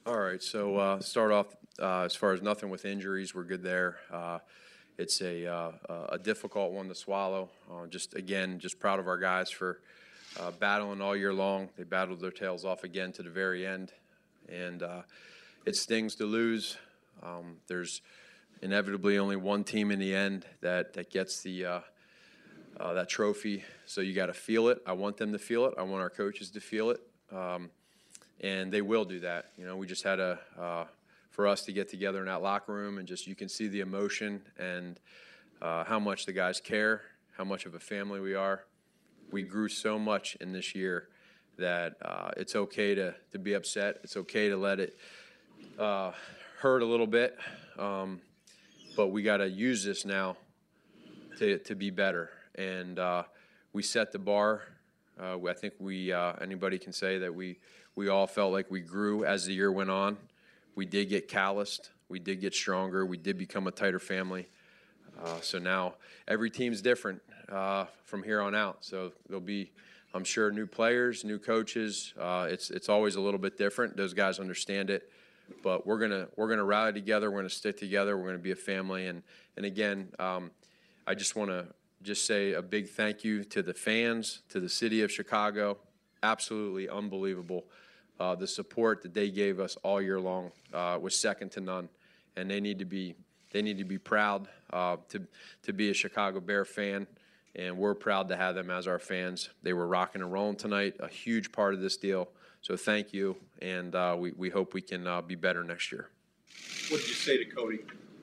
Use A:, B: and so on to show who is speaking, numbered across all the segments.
A: All right, so start off as far as nothing with injuries, we're good there. It's a difficult one to swallow. Just proud of our guys for battling all year long. They battled their tails off again to the very end, and it stings to lose. There's inevitably only one team in the end that gets that trophy, so you got to feel it. I want them to feel it. I want our coaches to feel it. And they will do that. You know, we just had for us to get together in that locker room and you can see the emotion and how much the guys care, how much of a family we are. We grew so much in this year that it's okay to be upset. It's okay to let it hurt a little bit. But we got to use this now to be better. And we set the bar. I think anybody can say that we all felt like we grew as the year went on. We did get calloused. We did get stronger. We did become a tighter family. So now every team's different from here on out. So there'll be, I'm sure, new players, new coaches. It's always a little bit different. Those guys understand it. But we're gonna rally together. We're gonna stick together. We're gonna be a family. And again, I just want to say a big thank you to the fans, to the city of Chicago. Absolutely unbelievable. The support that they gave us all year long was second to none, and they need to be proud to be a Chicago Bear fan, and we're proud to have them as our fans. They were rocking and rolling tonight, a huge part of this deal. So thank you, and we hope we can be better next year.
B: What did you say to Cody?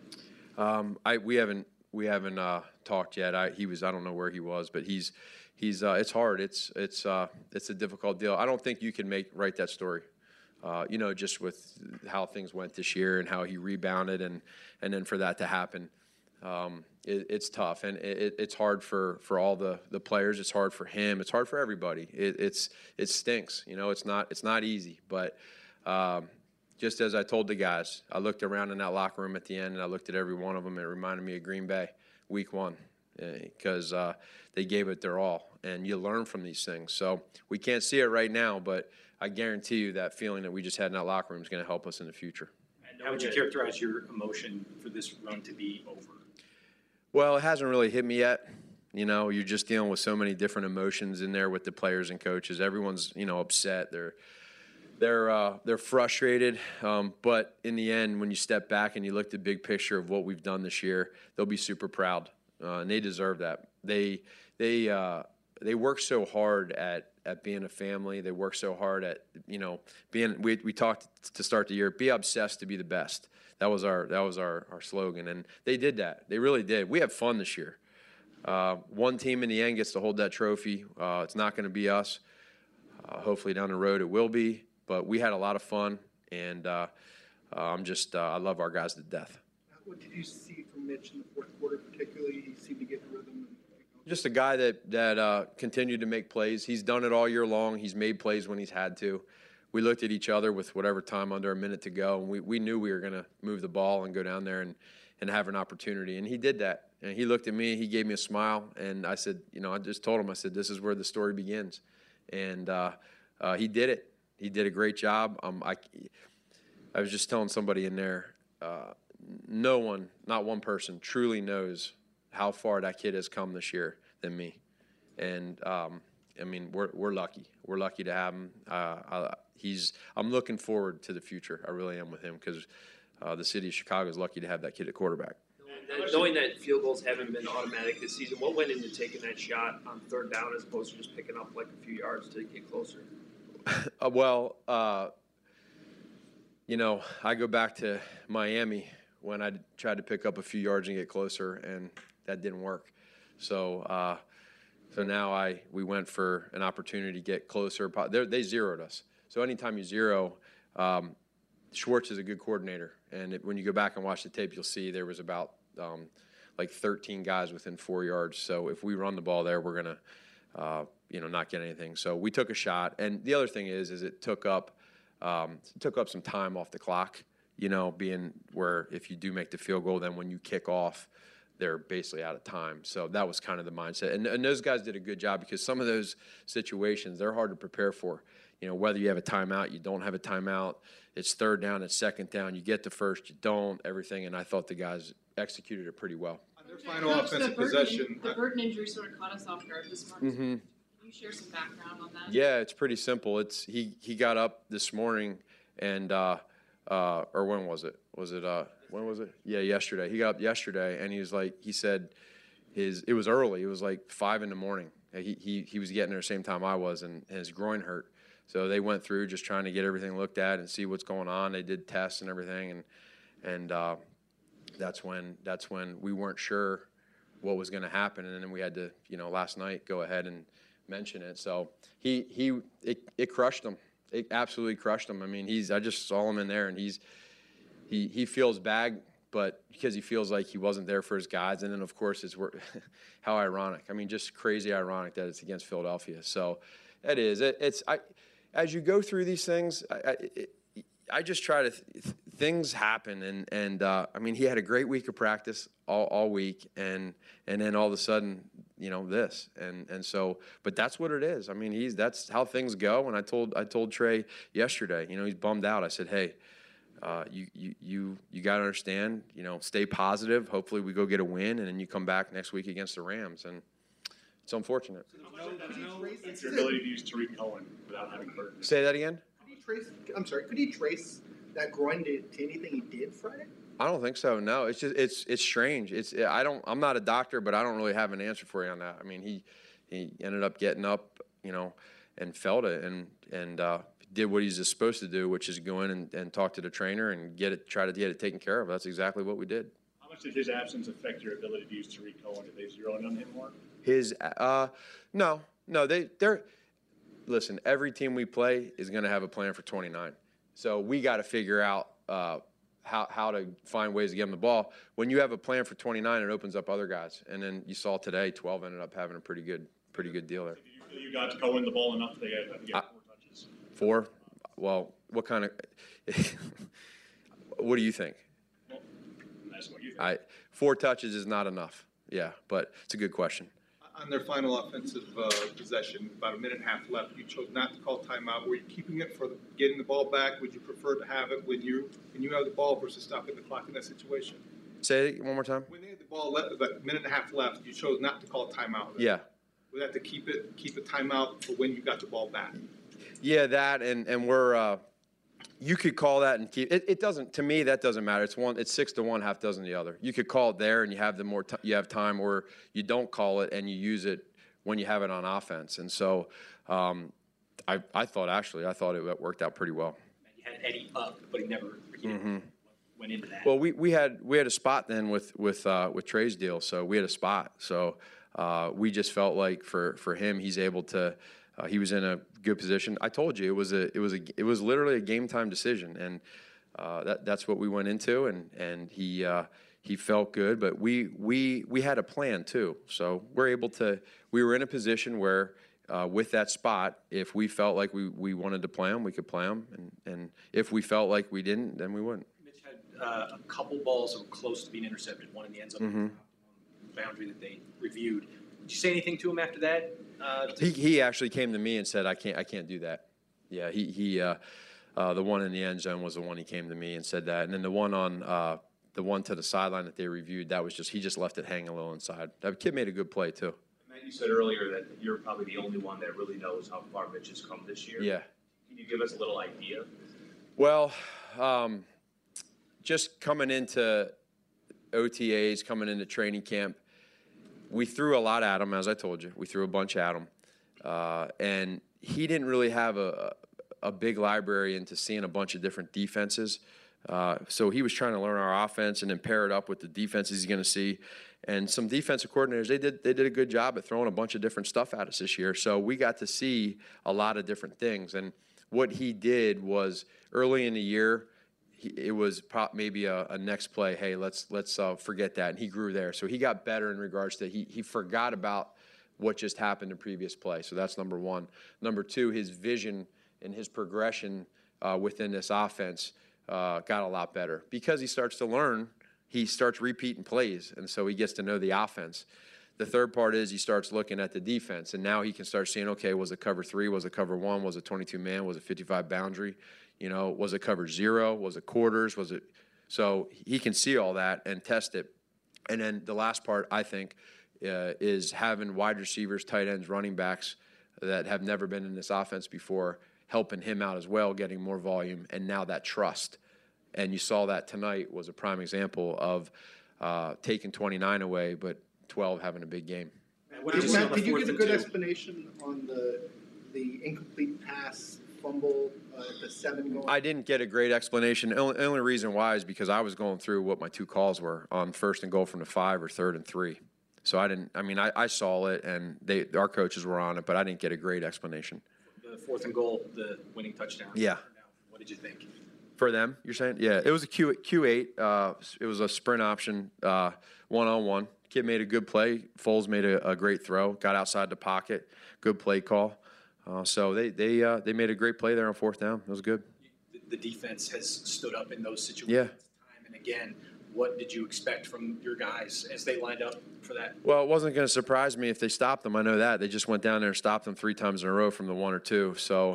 A: We haven't talked yet. I don't know where he was, but he's it's hard. It's a difficult deal. I don't think you can write that story. Just with how things went this year and how he rebounded and then for that to happen, it's tough, and it's hard for all the players. It's hard for him. It's hard for everybody. It stinks. It's not easy. But just as I told the guys, I looked around in that locker room at the end and I looked at every one of them. It reminded me of Green Bay, Week 1. Because they gave it their all, and you learn from these things. So we can't see it right now, but I guarantee you that feeling that we just had in that locker room is going to help us in the future.
C: And how would you characterize your emotion for this run to be over?
A: Well, it hasn't really hit me yet. You're just dealing with so many different emotions in there with the players and coaches. Everyone's, upset. They're frustrated, but in the end, when you step back and you look at the big picture of what we've done this year, they'll be super proud. And they deserve that. They work so hard at being a family. They work so hard at being. We talked to start the year. Be obsessed to be the best. That was our slogan, and they did that. They really did. We have fun this year. One team in the end gets to hold that trophy. It's not going to be us. Hopefully down the road it will be. But we had a lot of fun, and I love our guys to death.
B: What did you see from Mitch in the fourth quarter particularly? He seemed to get in rhythm.
A: Just a guy that continued to make plays. He's done it all year long. He's made plays when he's had to. We looked at each other with whatever time under a minute to go, and we knew we were going to move the ball and go down there and have an opportunity. And he did that. And he looked at me. He gave me a smile. And I said, I just told him, I said, this is where the story begins. And he did it. He did a great job. I was just telling somebody in there, no one, not one person, truly knows how far that kid has come this year than me. And, we're lucky. We're lucky to have him. I'm looking forward to the future. I really am with him because the city of Chicago is lucky to have that kid at quarterback.
D: Knowing that field goals haven't been automatic this season, what went into taking that shot on third down as opposed to just picking up like a few yards to get closer?
A: I go back to Miami when I tried to pick up a few yards and get closer, and that didn't work. So now we went for an opportunity to get closer. They zeroed us. So anytime you zero, Schwartz is a good coordinator. And when you go back and watch the tape, you'll see there was about 13 guys within 4 yards. So if we run the ball there, we're going to not get anything. So we took a shot. And the other thing is it took up some time off the clock, being where if you do make the field goal, then when you kick off, they're basically out of time. So that was kind of the mindset. And those guys did a good job because some of those situations, they're hard to prepare for. whether you have a timeout, you don't have a timeout, it's third down, it's second down, you get to first, you don't, everything. And I thought the guys executed it pretty well.
E: On their final
F: Coach,
E: offensive
F: the
E: possession.
F: Burton injury sort of caught us off guard this morning.
A: Mm-hmm.
F: Can you share some background on that?
A: Yeah, it's pretty simple. He got up this morning and or when was it? When was it? Yeah, yesterday. He got up yesterday and he said it was early. It was like 5 a.m. He was getting there the same time I was, and his groin hurt. So they went through just trying to get everything looked at and see what's going on. They did tests and everything, and that's when we weren't sure what was going to happen, and then we had to last night go ahead and mention it. So it crushed him. It absolutely crushed him. I mean, I just saw him in there, and he feels bad, but because he feels like he wasn't there for his guys, and then of course how ironic. I mean, just crazy ironic that it's against Philadelphia. So it is. As you go through these things, I just try to things happen, and I mean, he had a great week of practice all week, and then all of a sudden, this, and so, but that's what it is. I mean, that's how things go. And I told Trey yesterday, he's bummed out. I said, hey, you got to understand, stay positive. Hopefully we go get a win, and then you come back next week against the Rams, and it's unfortunate.
C: Your ability to use Tariq Cohen without having Burton.
A: Say that again?
B: Could he trace that groin to anything he did Friday?
A: I don't think so. No, it's just it's strange. I'm not a doctor, but I don't really have an answer for you on that. I mean, he ended up getting up, and felt it, and did what he's supposed to do, which is go in and talk to the trainer and try to get it taken care of. That's exactly what we did.
C: How much did his absence affect your ability to use Tariq Cohen? Did they zero in on him more?
A: No, they're listen, every team we play is going to have a plan for 29. So we got to figure out how to find ways to get them the ball. When you have a plan for 29, it opens up other guys. And then you saw today, 12 ended up having a pretty good deal there.
C: Did you feel you got Cohen the ball enough to get 4 touches?
A: 4? Well, what kind of what do you think?
C: Well, that's what you think.
A: 4 touches is not enough. Yeah, but it's a good question.
E: On their final offensive possession, about a minute and a half left, you chose not to call timeout. Were you keeping it for getting the ball back? Would you prefer to have it when you have the ball versus stopping the clock in that situation?
A: Say it one more time.
E: When they had the ball left, about a minute and a half left, you chose not to call timeout.
A: Yeah.
E: Would have to keep a timeout for when you got the ball back.
A: Yeah, that and we're you could call that and keep it. Doesn't, to me, that doesn't matter. It's 6 to 1, half dozen the other. You could call it there and you have you have time, or you don't call it and you use it when you have it on offense. And so I thought it worked out pretty well.
C: You had Eddie up, but he never went into that.
A: Well, we had a spot then with Trey's deal, so we had a spot. So we just felt like for him, he's able to. He was in a good position. I told you it was literally a game time decision, and that's what we went into, and he felt good. But we had a plan too, so we were in a position where with that spot, if we felt like we wanted to play him, we could play him, and if we felt like we didn't, then we wouldn't.
C: Mitch had a couple balls that were close to being intercepted, one in the end zone, boundary that they reviewed. Did you say anything to him after that?
A: He actually came to me and said, I can't do that. Yeah, the one in the end zone was the one he came to me and said that, and then the one to the sideline that they reviewed, he just left it hanging a little inside. That kid made a good play too.
G: Matt, you said earlier that you're probably the only one that really knows how far Mitch has come this year.
A: Yeah.
G: Can you give us a little idea?
A: Well, just coming into OTAs, coming into training camp, we threw a lot at him, as I told you. We threw a bunch at him. And he didn't really have a big library into seeing a bunch of different defenses. So he was trying to learn our offense and then pair it up with the defenses he's going to see. And some defensive coordinators, they did a good job at throwing a bunch of different stuff at us this year. So we got to see a lot of different things. And what he did was early in the year, it was maybe a next play. Hey, let's forget that, and he grew there. So he got better in regards to he forgot about what just happened in previous play. So that's number one. Number two, his vision and his progression within this offense got a lot better because he starts to learn. He starts repeating plays, and so he gets to know the offense. the third part is he starts looking at the defense, and now he can start seeing, okay, was it cover 3? Was it cover 1? Was it 22-man? Was it 55 boundary? You know, was it cover 0? Was it quarters? Was it – so he can see all that and test it. And then the last part, I think, is having wide receivers, tight ends, running backs that have never been in this offense before, helping him out as well, getting more volume, and now that trust. And you saw that tonight was a prime example of taking 29 away, but 12 having a big game.
C: What did you see on
B: Matt,
C: the
B: did you
C: 4th
B: get a
C: and
B: good
C: 2?
B: explanation on the incomplete pass fumble, the 7 going?
A: I didn't get a great explanation. The only reason why is because I was going through what my 2 calls were on 1st and goal from the 5 or 3rd and 3. So I saw it, and our coaches were on it, but I didn't get a great explanation.
C: The 4th and goal, the winning touchdown.
A: Yeah.
C: What did you think?
A: For them, you're saying? Yeah, it was a Q8. It was a sprint option, one-on-one. Kid made a good play. Foles made a great throw. Got outside the pocket. Good play call. So they made a great play there on 4th down. It was good.
C: The defense has stood up in those situations
A: Yeah.
C: time and again. What did you expect from your guys as they lined up for that?
A: Well, it wasn't going to surprise me if they stopped them. I know that. They just went down there and stopped them 3 times in a row from the 1 or 2. So,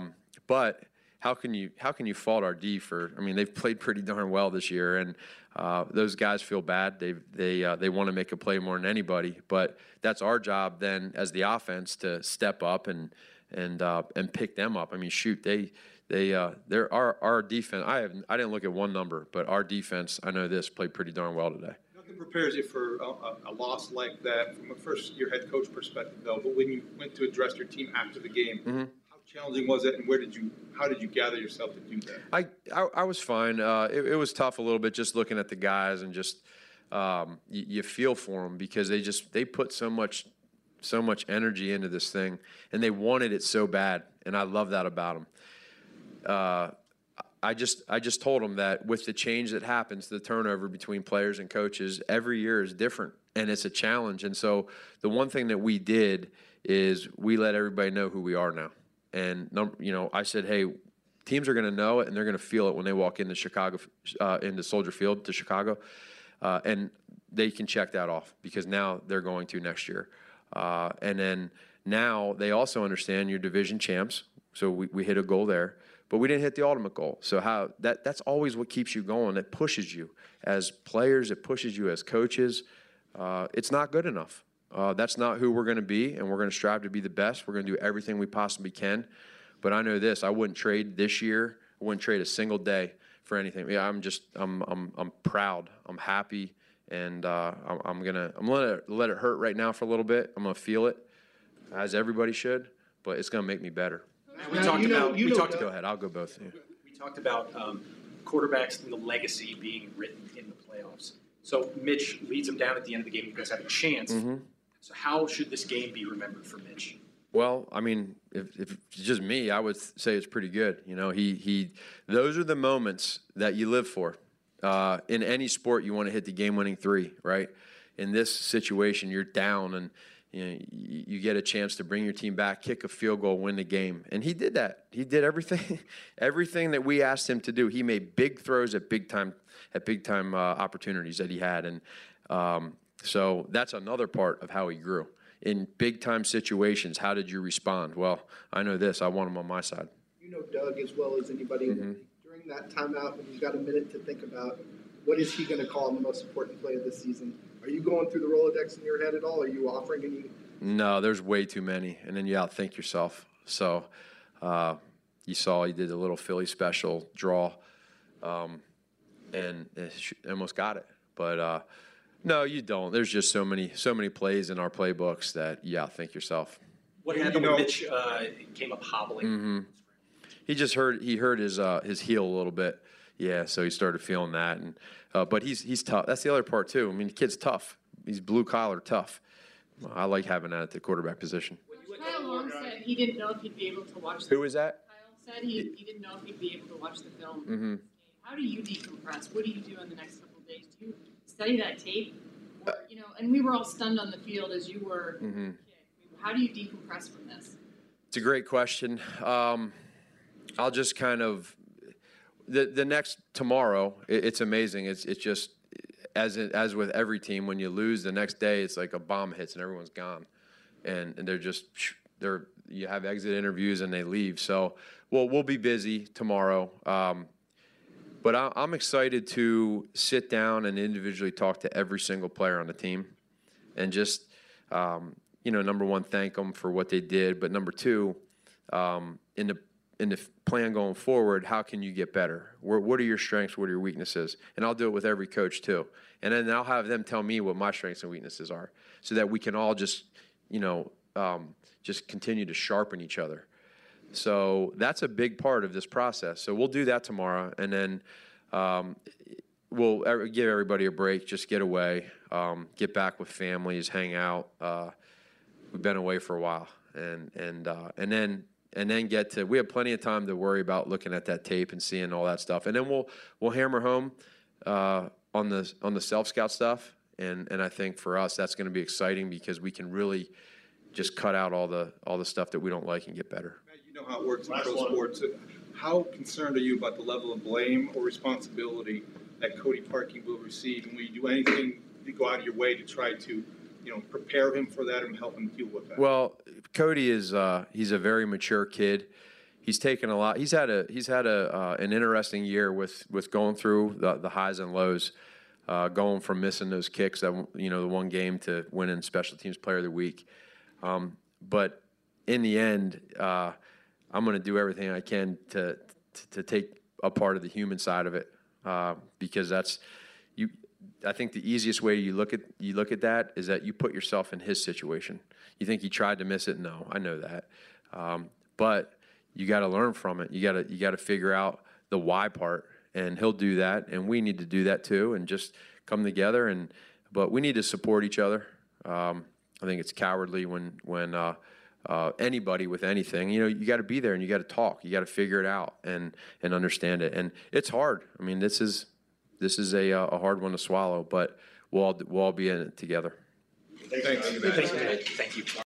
A: but how can you fault our D for? I mean, they've played pretty darn well this year, and those guys feel bad. They want to make a play more than anybody, but that's our job then as the offense to step up and pick them up. I mean, shoot, they're our defense. I didn't look at one number, but our defense, I know this, played pretty darn well today.
E: Nothing prepares you for a loss like that from a first-year head coach perspective, though. But when you went to address your team after the game, how challenging was it, and how did you gather yourself to do that?
A: I was fine. It was tough a little bit just looking at the guys and just you feel for them because they put so much energy into this thing, and they wanted it so bad, and I love that about them. I just told them that with the change that happens, the turnover between players and coaches, every year is different, and it's a challenge. And so the one thing that we did is we let everybody know who we are now. And I said, hey, teams are going to know it, and they're going to feel it when they walk into into Soldier Field to Chicago, and they can check that off because now they're going to next year. And then now they also understand you're division champs, so we hit a goal there. But we didn't hit the ultimate goal. So that's always what keeps you going. It pushes you as players. It pushes you as coaches. It's not good enough. That's not who we're going to be, and we're going to strive to be the best. We're going to do everything we possibly can. But I know this: I wouldn't trade this year. I wouldn't trade a single day for anything. Yeah, I'm proud. I'm happy, and I'm gonna let it hurt right now for a little bit. I'm gonna feel it, as everybody should. But it's gonna make me better.
C: We talked about.
A: Go ahead. I'll go both. Yeah.
C: We talked about quarterbacks and the legacy being written in the playoffs. So Mitch leads them down at the end of the game. You guys have a chance.
A: Mm-hmm.
C: So how should this game be remembered for Mitch?
A: Well, I mean, if it's just me, I would say it's pretty good. Those are the moments that you live for. In any sport, you want to hit the game-winning 3, right? In this situation, you're down, and you get a chance to bring your team back, kick a field goal, win the game. And he did that. He did everything that we asked him to do. He made big throws at big time opportunities that he had. And so that's another part of how he grew. In big time situations, how did you respond? Well, I know this. I want him on my side.
B: You know Doug as well as anybody.
A: Mm-hmm.
B: During that timeout, when he's got a minute to think about what is he going to call the most important play of the season, are you going through the Rolodex in your head at all? Are you offering any?
A: No, there's way too many, and then you outthink yourself. So you saw he did a little Philly special draw, and almost got it. But no, you don't. There's just so many plays in our playbooks that you outthink yourself.
C: What happened when Mitch came up hobbling?
A: Mm-hmm. He just hurt his heel a little bit. Yeah, so he started feeling that, and but he's tough. That's the other part too. I mean, the kid's tough. He's blue collar tough. I like having that at the quarterback position.
F: Kyle Long said he didn't know if he'd be able to watch.
A: Who was that?
F: Kyle said he didn't know if he'd be able to watch the film.
A: Mm-hmm.
F: How do you decompress? What do you do in the next couple of days? Do you study that tape? Or, and we were all stunned on the field as you were.
A: Mm-hmm.
F: How do you decompress from this?
A: It's a great question. I'll just kind of the next tomorrow. It's amazing. It's just as with every team, when you lose the next day, it's like a bomb hits and everyone's gone, and they're just you have exit interviews and they leave. So we'll be busy tomorrow. But I'm excited to sit down and individually talk to every single player on the team, and just number one, thank them for what they did, but number two, in the plan going forward, how can you get better? What are your strengths? What are your weaknesses? And I'll do it with every coach too. And then I'll have them tell me what my strengths and weaknesses are, so that we can all just continue to sharpen each other. So that's a big part of this process. So we'll do that tomorrow, and then we'll give everybody a break, just get away, get back with families, hang out. We've been away for a while, and then get to. We have plenty of time to worry about looking at that tape and seeing all that stuff, and then we'll hammer home on the self scout stuff, and I think for us that's going to be exciting, because we can really just cut out all the stuff that we don't like and get better.
E: You know how it works in pro sports. How concerned are you about the level of blame or responsibility that Cody Parkey will receive, and will you do anything to go out of your way to try to prepare him for that and help him deal with that?
A: Well, Cody is he's a very mature kid. He's taken a lot. He's had an interesting year with going through the highs and lows, going from missing those kicks that the one game to winning Special Teams Player of the Week. But in the end, I'm going to do everything I can to take a part of the human side of it, because that's you. I think the easiest way you look at that is that you put yourself in his situation. You think he tried to miss it? No, I know that, but you got to learn from it. You got to figure out the why part, and he'll do that, and we need to do that too, and just come together. But we need to support each other. I think it's cowardly when anybody with anything, you got to be there and you got to talk. You got to figure it out and understand it, and it's hard. I mean, this is a hard one to swallow, but we'll all be in it together.
E: Thanks.
C: Thank you.